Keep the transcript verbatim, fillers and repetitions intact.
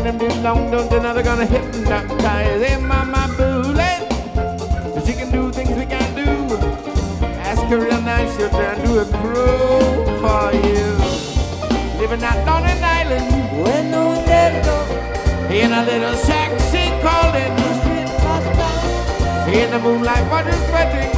when them do long don't you know they're gonna hypnotize. Hey, Mama Boolie, she can do things we can't do. Ask her real nice, she'll try and do a crew for you. Living out on an island where no one dare to go. In a little shack she called it. In the moonlight, water sweating.